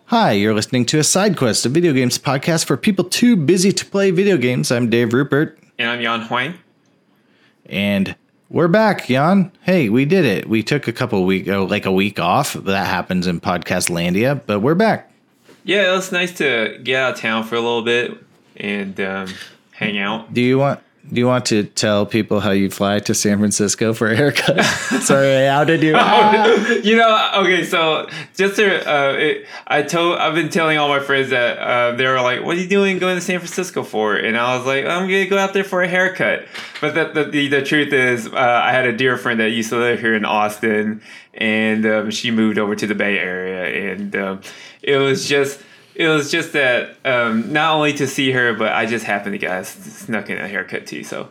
Hi, you're listening to a Side Quest, a video games podcast for people too busy to play video games. I'm Dave Rupert. And I'm Jan Huang. And we're back, Jan. Hey, we did it. We took a week off. That happens in Podcast Landia, but we're back. Yeah, it was nice to get out of town for a little bit and hang out. Do you want to tell people how you fly to San Francisco for a haircut? Sorry, how did you? Okay, so just to, I've been telling all my friends that they were like, "What are you doing going to San Francisco for?" And I was like, "I'm gonna go out there for a haircut." But the truth is, I had a dear friend that used to live here in Austin, and she moved over to the Bay Area, and it was just that not only to see her, but I just happened to get snuck in a haircut too. So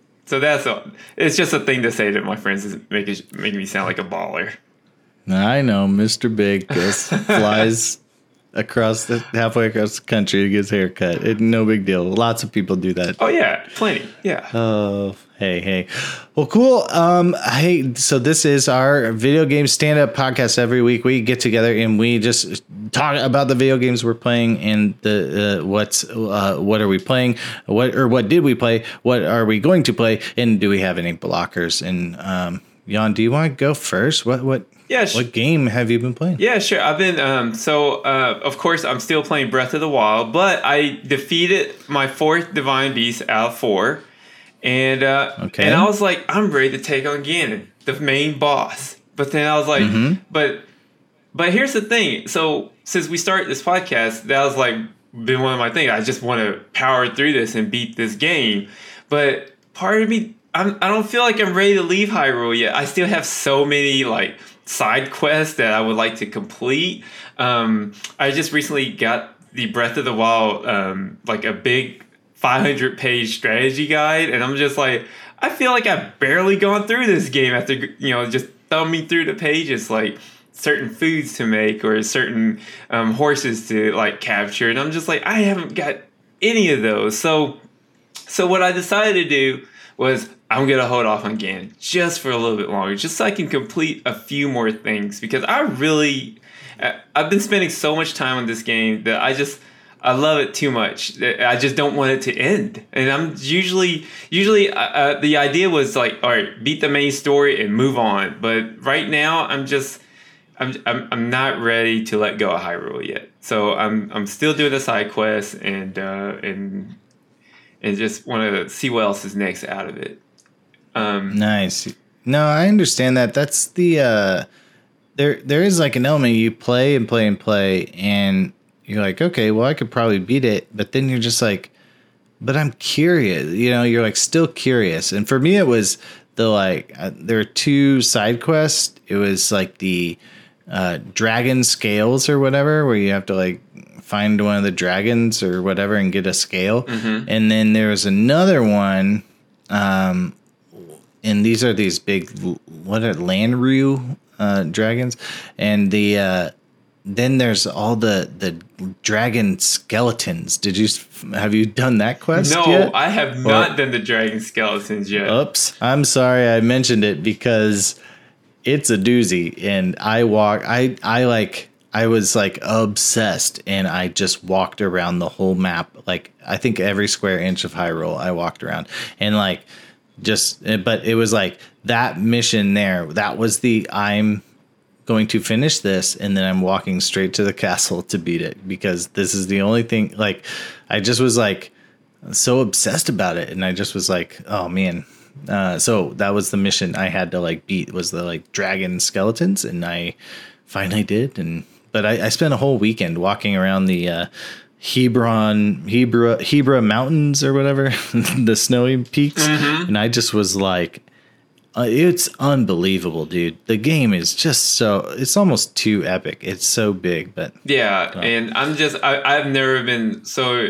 it's just a thing to say to my friends is making me sound like a baller. I know, Mr. Big just flies halfway across the country to get his haircut. No big deal. Lots of people do that. Oh yeah, plenty. Yeah. Oh, hey. Well, cool. Hey, so this is our video game stand-up podcast. Every week we get together and we just talk about the video games we're playing and what are we playing? What did we play? What are we going to play? And do we have any blockers? And Jan, do you want to go first? What game have you been playing? Yeah, sure. I've been of course I'm still playing Breath of the Wild, but I defeated my 4th Divine Beast out of 4. And and I was like, I'm ready to take on Ganon, the main boss. But then I was like, but here's the thing. So since we started this podcast, that was like been one of my things. I just want to power through this and beat this game. But part of me, I don't feel like I'm ready to leave Hyrule yet. I still have so many like side quests that I would like to complete. I just recently got the Breath of the Wild like a big 500-page strategy guide, and I'm just like, I feel like I've barely gone through this game after just thumbing through the pages, like certain foods to make or certain horses to like capture, and I'm just like, I haven't got any of those. So what I decided to do was I'm gonna hold off on Ganon just for a little bit longer, just so I can complete a few more things, because I've been spending so much time on this game that I love it too much. I just don't want it to end. And I'm usually the idea was like, all right, beat the main story and move on. But right now, I'm not ready to let go of Hyrule yet. So I'm still doing the side quests and just want to see what else is next out of it. Nice. No, I understand that. That's the there is like an element you play and you're like, okay, well, I could probably beat it. But then you're just like, but I'm curious. You're like still curious. And for me, it was there are 2 side quests. It was like the dragon scales or whatever, where you have to like find one of the dragons or whatever and get a scale. Mm-hmm. And then there was another one. And these are these big, Lanru dragons. And then there's all the dragon skeletons. Have you done that quest yet? No, I have not done the dragon skeletons yet. Oops. I'm sorry I mentioned it because it's a doozy. And I was like obsessed, and I just walked around the whole map. Like I think every square inch of Hyrule I walked around, and but it was like that mission there. That was I'm going to finish this, and then I'm walking straight to the castle to beat it, because this is the only thing. Like I just was like so obsessed about it, and I just was like, oh man. So that was the mission I had to like beat, was the like dragon skeletons, and I finally did. But I spent a whole weekend walking around the Hebra mountains or whatever, the snowy peaks, and I just was like, it's unbelievable, dude. The game is just it's almost too epic. It's so big, but yeah. And I've never been so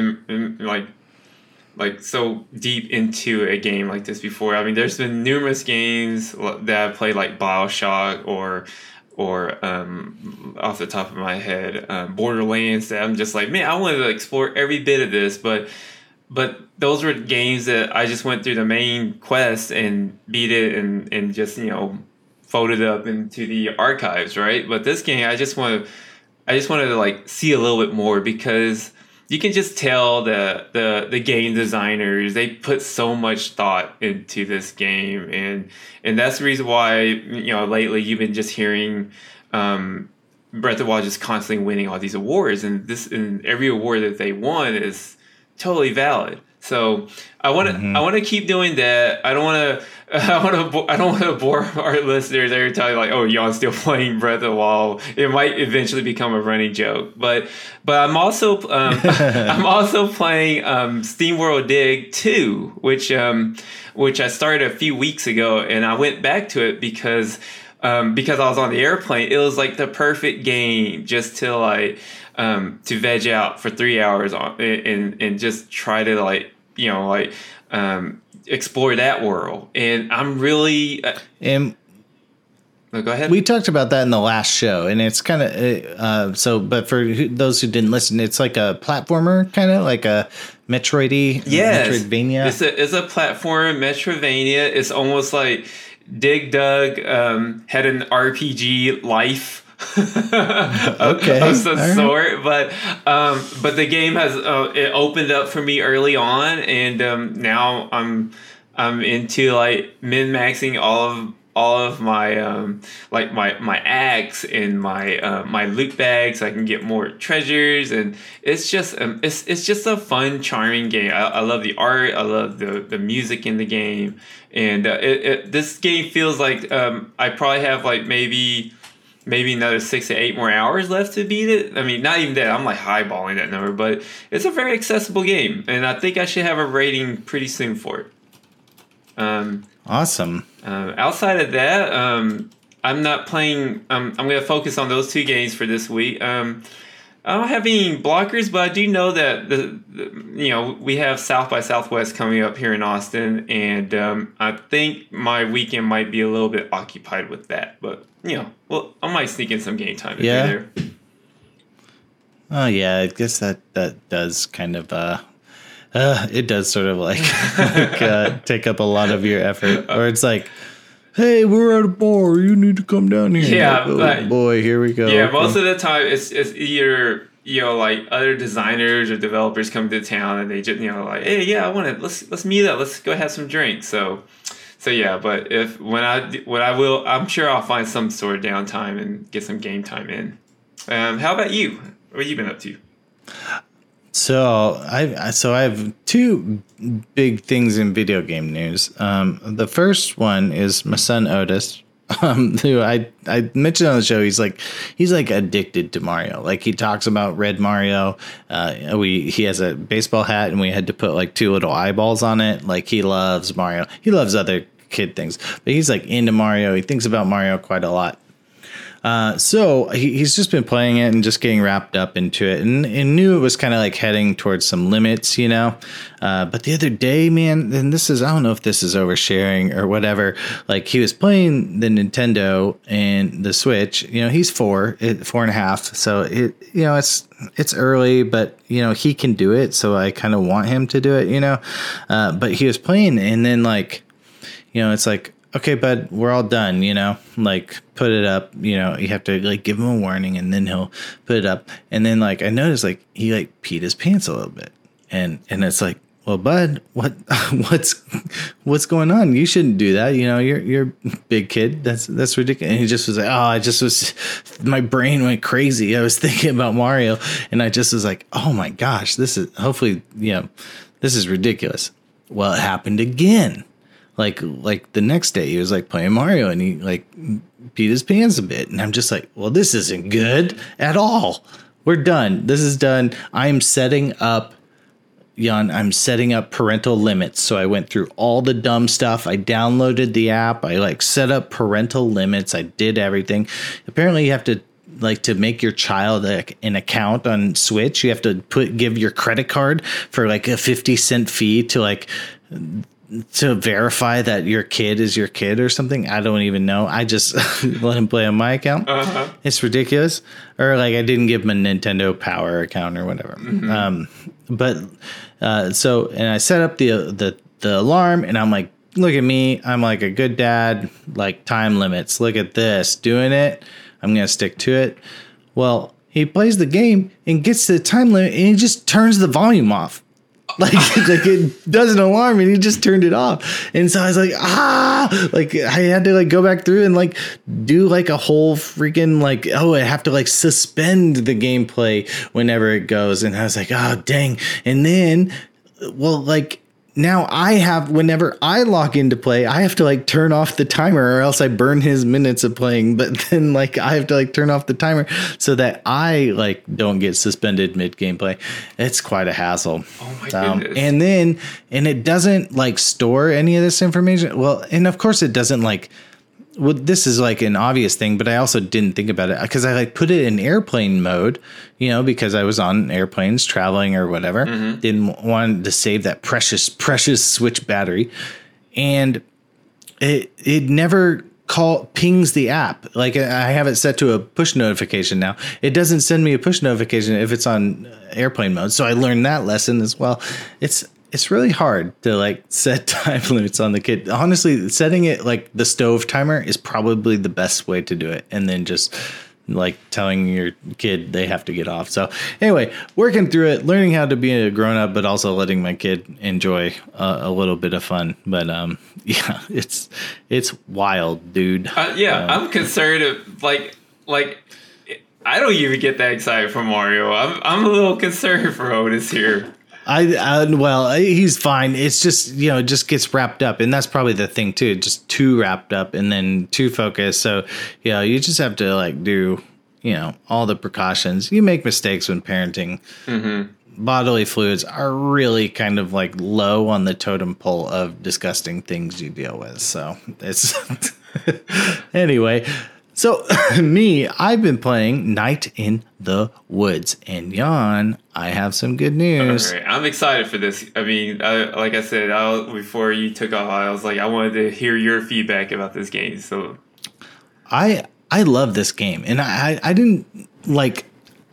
like so deep into a game like this before. I mean, there's been numerous games that I've played, like BioShock or off the top of my head, Borderlands, that I'm just like, man, I wanted to explore every bit of this, but those were games that I just went through the main quest and beat it and just folded up into the archives, right? But this game, I just want to I just wanted to like see a little bit more, because you can just tell the game designers, they put so much thought into this game, and that's the reason why, you know, lately you've been just hearing Breath of the Wild just constantly winning all these awards, and every award that they won is totally valid. So I want to keep doing that. I don't want to bore our listeners every time like, oh, y'all still playing Breath of the Wild. It might eventually become a running joke. But I'm also playing SteamWorld Dig 2, which I started a few weeks ago, and I went back to it because I was on the airplane. It was like the perfect game just to like to veg out for 3 hours and just try to like, you know, like explore that world. And I'm really go ahead. We talked about that in the last show, and it's kind of but for those who didn't listen, it's like a platformer, kind of like a Metroidvania. It's a platform Metroidvania. It's almost like Dig Dug had an RPG life of some sort, but the game has it opened up for me early on, and now I'm into like min-maxing all of my like my axe and my loot bags, so I can get more treasures, and it's just a fun, charming game. I love the art, I love the music in the game, and this game feels like I probably have like maybe another 6 to 8 more hours left to beat it. I mean, not even that. I'm like highballing that number, but it's a very accessible game, and I think I should have a rating pretty soon for it. Awesome. Outside of that, I'm not playing. I'm going to focus on those 2 games for this week. I don't have any blockers, but I do know that we have South by Southwest coming up here in Austin, and I think my weekend might be a little bit occupied with that. But I might sneak in some game time if you're there. Oh yeah, I guess that does kind of it does sort of like take up a lot of your effort, or it's like, hey, we're at a bar, you need to come down here. Yeah, like, oh, boy, here we go. Yeah, most of the time it's either like other designers or developers come to town, and they just like, hey, yeah, I want to let's meet up, let's go have some drinks. So yeah, but when I will, I'm sure I'll find some sort of downtime and get some game time in. How about you? What have you been up to? So I have 2 big things in video game news. The first one is my son Otis, who I mentioned on the show. He's like addicted to Mario. Like, he talks about Red Mario. He has a baseball hat, and we had to put like 2 little eyeballs on it. Like, he loves Mario. He loves other kid things, but he's like into Mario. He thinks about Mario quite a lot. So he's just been playing it and just getting wrapped up into it, and knew it was kind of like heading towards some limits, but the other day, man, and I don't know if this is oversharing or whatever, like, he was playing the Nintendo and the Switch. He's 4.5, so it's early, but he can do it, so I kind of want him to do it, but he was playing, and then like, it's like, okay, bud, we're all done, like, put it up, you have to like give him a warning, and then he'll put it up. And then like, I noticed like he like peed his pants a little bit, and it's like, well, bud, what's going on? You shouldn't do that. You're a big kid. That's ridiculous. And he just was like, my brain went crazy. I was thinking about Mario, and I just was like, oh my gosh, this is this is ridiculous. Well, it happened again. Like the next day, he was like playing Mario, and he like peed his pants a bit, and I'm just like, well, this isn't good at all. We're done. This is done. I'm setting up parental limits. So I went through all the dumb stuff. I downloaded the app. I like set up parental limits. I did everything. Apparently, you have to to make your child an account on Switch. You have to give your credit card for like a 50-cent fee to verify that your kid is your kid or something. I don't even know. I just let him play on my account. Uh-huh. It's ridiculous. Or like, I didn't give him a Nintendo Power account or whatever. Mm-hmm. And I set up the alarm, and I'm like, look at me. I'm like a good dad, like time limits. Look at this, doing it. I'm going to stick to it. Well, he plays the game and gets to the time limit and he just turns the volume off. Like it doesn't alarm and he just turned it off. And so I was like, like I had to like go back through and like do like a whole freaking like, I have to like suspend the gameplay whenever it goes. And I was like, oh, dang. And then, well, like, now whenever I log into play, I have to like turn off the timer or else I burn his minutes of playing. But then like I have to like turn off the timer so that I like don't get suspended mid gameplay. It's quite a hassle. Oh my goodness. And it doesn't like store any of this information. Well, and of course it doesn't like, well, this is like an obvious thing, but I also didn't think about it because I like put it in airplane mode, because I was on airplanes traveling or whatever. Mm-hmm. Didn't want to save that precious Switch battery. And it never pings the app. Like I have it set to a push notification now. It doesn't send me a push notification if it's on airplane mode. So I learned that lesson as well. It's really hard to like set time limits on the kid. Honestly, setting it like the stove timer is probably the best way to do it. And then just like telling your kid they have to get off. So anyway, working through it, learning how to be a grown up, but also letting my kid enjoy a little bit of fun. But yeah, it's wild, dude. I'm concerned of like I don't even get that excited for Mario. I'm a little concerned for Otis here. Well, he's fine. It's just, it just gets wrapped up. And that's probably the thing too. Just too wrapped up and then too focused. So, you just have to like do, all the precautions. You make mistakes when parenting. Mm-hmm. Bodily fluids are really kind of like low on the totem pole of disgusting things you deal with. So it's anyway. So I've been playing Night in the Woods, and Jan, I have some good news. All right. I'm excited for this. I mean, like I said, before you took off, I was like, I wanted to hear your feedback about this game. So I love this game, and I didn't like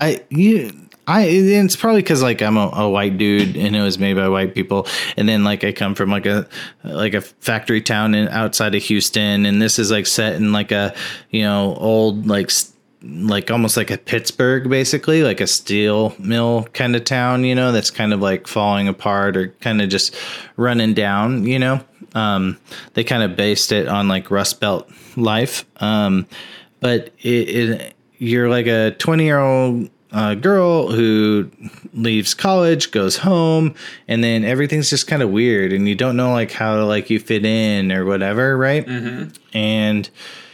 it's probably because like I'm a white dude and it was made by white people, and then like I come from like a factory town outside of Houston, and this is like set in like a old like almost like a Pittsburgh, basically like a steel mill kind of town, that's kind of like falling apart or kind of just running down. They kind of based it on like Rust Belt life, but you're like a 20-year-old girl who leaves college, goes home, and then everything's just kind of weird and you don't know like how to like you fit in or whatever, right? Mm-hmm. And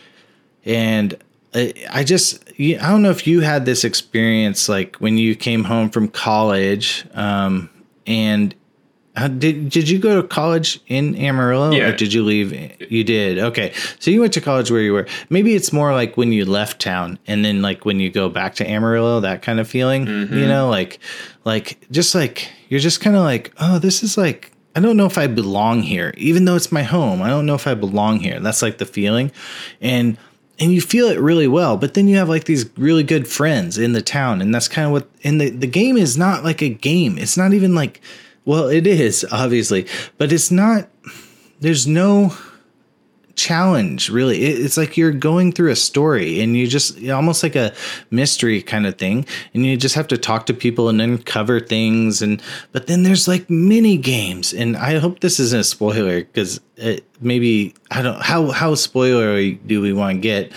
I don't know if you had this experience like when you came home from college, and did you go to college in Amarillo? Yeah. Or did you leave? You did. Okay. So you went to college where you were. Maybe it's more like when you left town and then like when you go back to Amarillo, that kind of feeling, mm-hmm. Like just like, you're just kind of like, oh, this is like, I don't know if I belong here, even though it's my home. I don't know if I belong here. That's like the feeling. And you feel it really well, but then you have like these really good friends in the town. And that's kind of what, and the game is not like a game. It's not even like, well, it is, obviously, but it's not, there's no challenge, really. It's like you're going through a story and you just, almost like a mystery kind of thing. And you just have to talk to people and uncover things. But then there's like mini games. And I hope this isn't a spoiler because maybe, I don't, how spoilery do we want to get?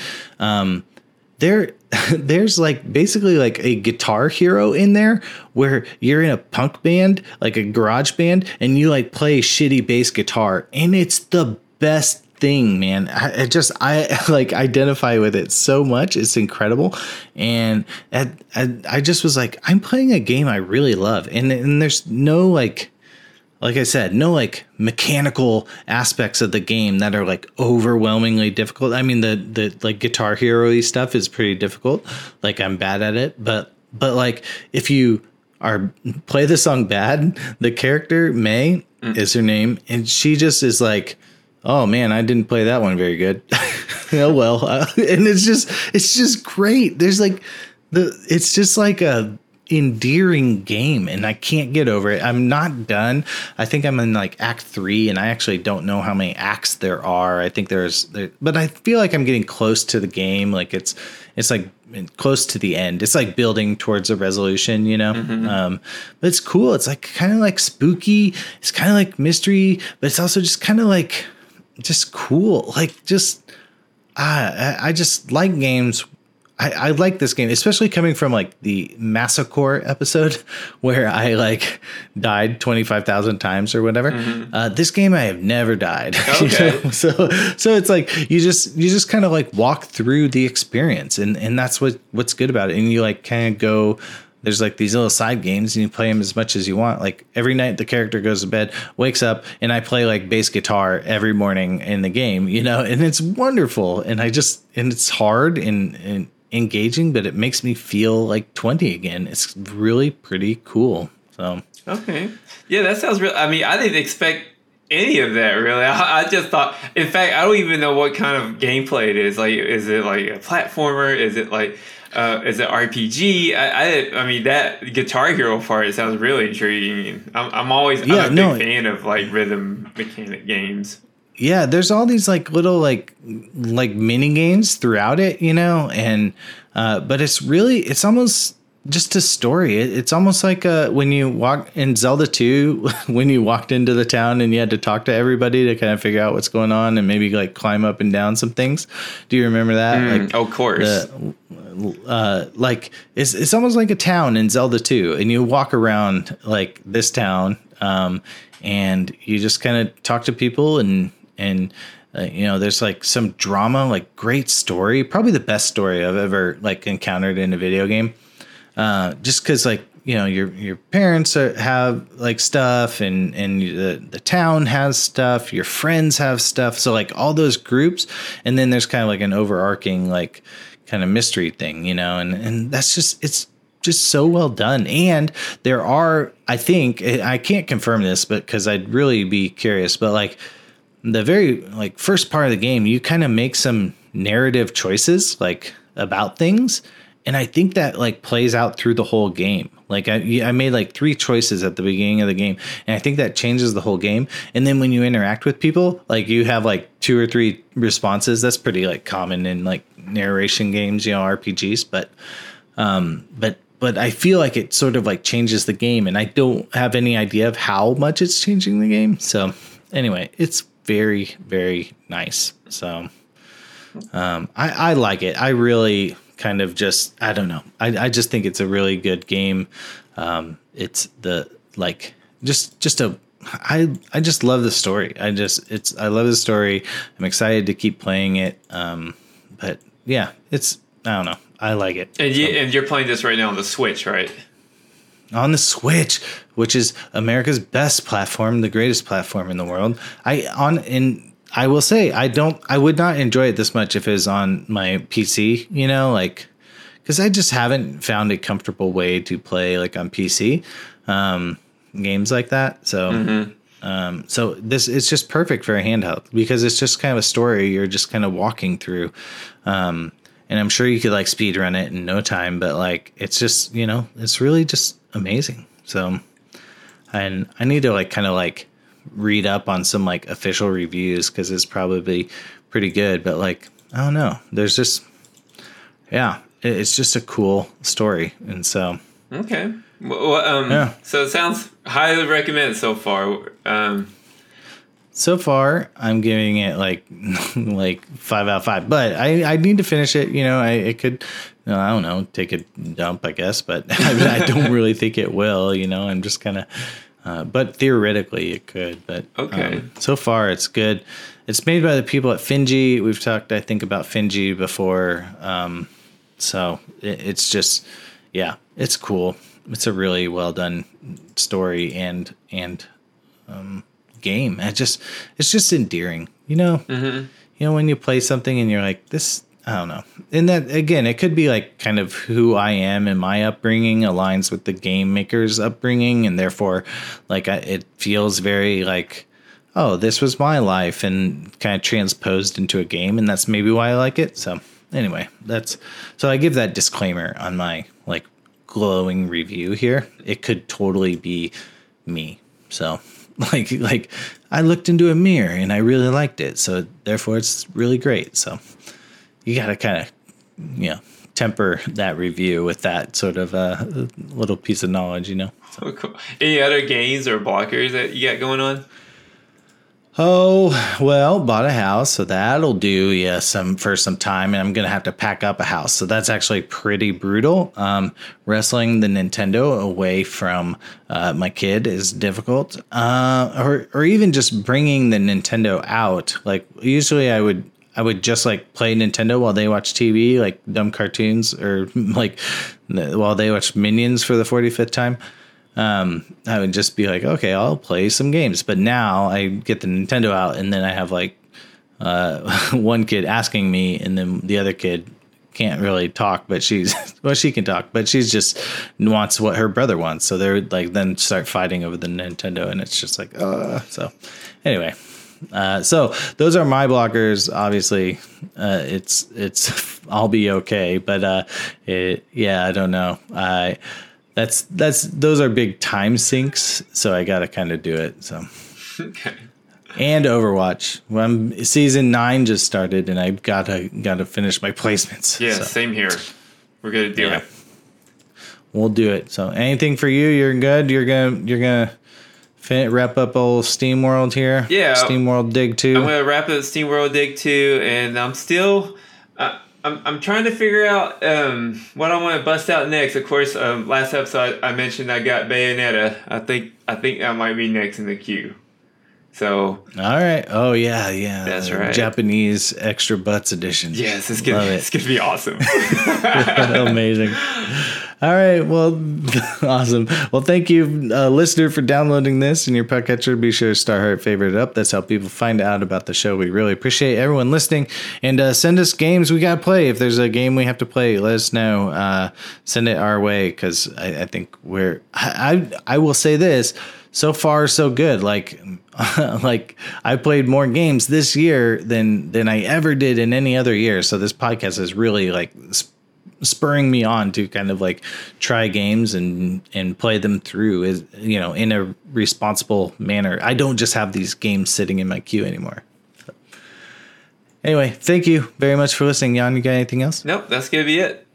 There's like basically like a Guitar Hero in there where you're in a punk band, like a garage band, and you like play shitty bass guitar, and it's the best thing, man. I like identify with it so much. It's incredible. And I just was like, I'm playing a game I really love. And there's no like I said, no like mechanical aspects of the game that are like overwhelmingly difficult. I mean, the like Guitar Hero-y stuff is pretty difficult. Like I'm bad at it, but like if you play the song bad, the character May is her name, and she just is like, oh man, I didn't play that one very good. Oh well, and it's just great. There's like it's just like a endearing game, and I can't get over it. I'm not done. I think I'm in like act 3, and I actually don't know how many acts there are. I think but I feel like I'm getting close to the game. Like it's like close to the end. It's like building towards a resolution, you know. Mm-hmm. But it's cool. It's like kind of like spooky. It's kind of like mystery, but it's also just kind of like just cool. Like just I just like games. I like this game, especially coming from like the Massacre episode where I like died 25,000 times or whatever. Mm-hmm. This game I have never died. Okay. You know? So it's like you just kind of like walk through the experience, and that's what's good about it. And you like kind of go. There's like these little side games, and you play them as much as you want. Like every night the character goes to bed, wakes up, and I play like bass guitar every morning in the game, you know, and it's wonderful. And it's hard and engaging, but it makes me feel like 20 again. It's really pretty cool. So okay, yeah, that sounds real. I mean, I didn't expect any of that really. I just thought, in fact, I don't even know what kind of gameplay it is. Like, is it like a platformer? Is it like is it RPG? I mean, that Guitar Hero part, it sounds really intriguing. I'm a big fan of like rhythm mechanic games. Yeah, there's all these like little like mini games throughout it, you know, and but it's almost just a story. It's almost like when you walk in Zelda 2, when you walked into the town and you had to talk to everybody to kind of figure out what's going on and maybe like climb up and down some things. Do you remember that? Like, of course. Like it's almost like a town in Zelda 2, and you walk around like this town, and you just kind of talk to people and you know, there's like some drama, like great story, probably the best story I've ever like encountered in a video game. Just because like, you know, your parents have like stuff, and the town has stuff, your friends have stuff, so like all those groups, and then there's kind of like an overarching like kind of mystery thing, you know, and that's just, it's just so well done. And there are, I think, I can't confirm this, but because I'd really be curious, but like the very like first part of the game, you kind of make some narrative choices like about things. And I think that like plays out through the whole game. Like I made like 3 choices at the beginning of the game, and I think that changes the whole game. And then when you interact with people, like you have like 2 or 3 responses. That's pretty like common in like narration games, you know, RPGs. But I feel like it sort of like changes the game, and I don't have any idea of how much it's changing the game. So anyway, it's very, very nice. So I like it. I really kind of just, I don't know. I just think it's a really good game. It's the like I just love the story. I love the story. I'm excited to keep playing it. But yeah, I don't know. I like it. And you're playing this right now on the Switch, right? On the Switch, which is America's best platform, the greatest platform in the world. I will say I would not enjoy it this much if it was on my PC, you know, like, because I just haven't found a comfortable way to play like on PC games like that. So so it's just perfect for a handheld, because it's just kind of a story you're just kind of walking through. And I'm sure you could like speed run it in no time, but like it's just, you know, it's really just amazing. So, and I need to like kind of like read up on some like official reviews, because it's probably pretty good. But like, I don't know, there's just, yeah, it's just a cool story. And so okay, well, yeah. So it sounds highly recommended so far. So far, I'm giving it like 5 out of 5. But I need to finish it. You know, it could, I don't know, take a dump, I guess. But I don't really think it will. You know, I'm just kind of. But theoretically, it could. But okay. So far, it's good. It's made by the people at Finji. We've talked, I think, about Finji before. So it's just, yeah, it's cool. It's a really well done story and game. It's just endearing. You know, you know, when you play something and you're like, this, I don't know. And that, again, it could be like kind of who I am and my upbringing aligns with the game maker's upbringing. And therefore, like, it feels very like, oh, this was my life, and kind of transposed into a game. And that's maybe why I like it. So anyway, so I give that disclaimer on my like glowing review here. It could totally be me. So like I looked into a mirror and I really liked it. So therefore it's really great. So you got to kind of, you know, temper that review with that sort of little piece of knowledge, you know. So. Oh, cool. Any other games or blockers that you got going on? Oh, well, bought a house, so that'll do, for some time, and I'm going to have to pack up a house. So that's actually pretty brutal. Wrestling the Nintendo away from my kid is difficult. Or even just bringing the Nintendo out. Like, usually I would just like play Nintendo while they watch TV, like dumb cartoons, or like while they watch Minions for the 45th time. I would just be like, okay, I'll play some games. But now I get the Nintendo out, and then I have like one kid asking me, and then the other kid can't really talk, but she can talk, but she's just wants what her brother wants. So they're like, then start fighting over the Nintendo, and it's just like, so anyway. So those are my blockers. Obviously, it's I'll be okay, but I don't know. Those are big time sinks, so I gotta kind of do it. So, okay. And Overwatch. Season 9 just started, and I've gotta finish my placements. Yeah, so. Same here. We're gonna do it. We'll do it. So, anything for you? You're good. You're gonna wrap up old Steam World here. Yeah, Steam World Dig 2. I'm gonna wrap up Steam World Dig 2, and I'm still. I'm trying to figure out what I want to bust out next. Of course, last episode I mentioned I got Bayonetta. I think that might be next in the queue. So. All right. Oh yeah. That's right. Japanese extra butts edition. Yes, it's gonna be awesome. Amazing. All right. Well, awesome. Well, thank you, listener, for downloading this in your podcatcher. Be sure to star, heart, favorite it up. That's how people find out about the show. We really appreciate everyone listening. And send us games we got to play. If there's a game we have to play, let us know. Send it our way, because I think I will say this. So far, so good. Like I played more games this year than I ever did in any other year. So this podcast is really like spurring me on to kind of like try games and play them through, in a responsible manner. I don't just have these games sitting in my queue anymore. So. Anyway, thank you very much for listening. Jan, you got anything else? Nope, that's gonna be it.